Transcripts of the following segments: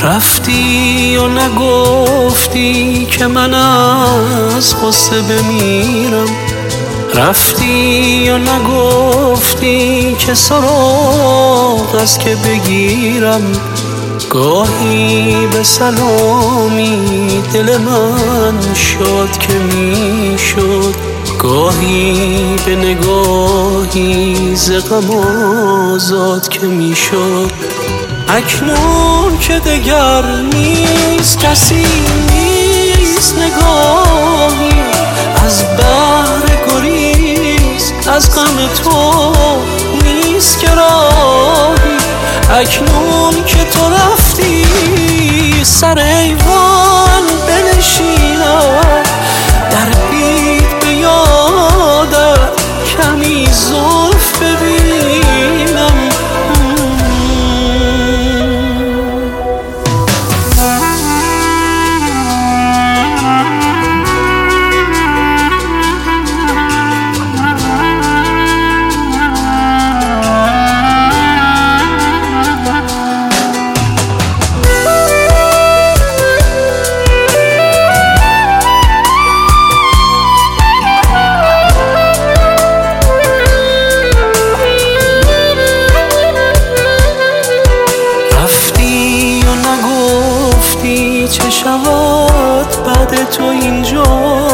رفتی و نگفتی که من از غصه بمیرم، رفتی و نگفتی که سراغ از که بگیرم. گاهی به سلامی دل من شد که میشد، گاهی به نگاهی ز غم آزاد که میشد. اکنون که دگر نیست کسی، نیست نگاهی از بحر گریز، از غم تو نیست که راهی. اکنون که تو رفتی سر ایوان بنشینم، در بید به یادت کمی زلف ببینم. چه شود بعد تو اینجا،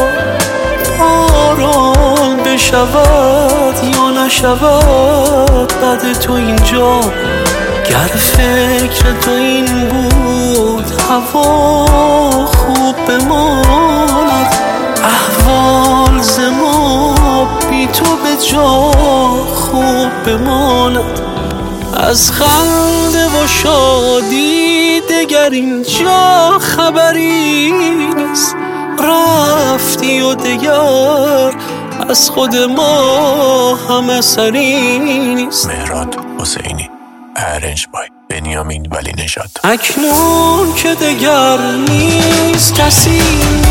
آرام بشود یا نشود بعد تو اینجا. گر فکر تو این بود هوا خوب بماند، احوال ز ما بی تو به جا خوب بماند. از خنده و شادی دگر اینجا خبری نیست، رفتی و دگر از خود ما هم اثری نیست. مهراد حسینی، ارنج بای بنیامین ولی نژاد. اکنون که دگر نیست کسی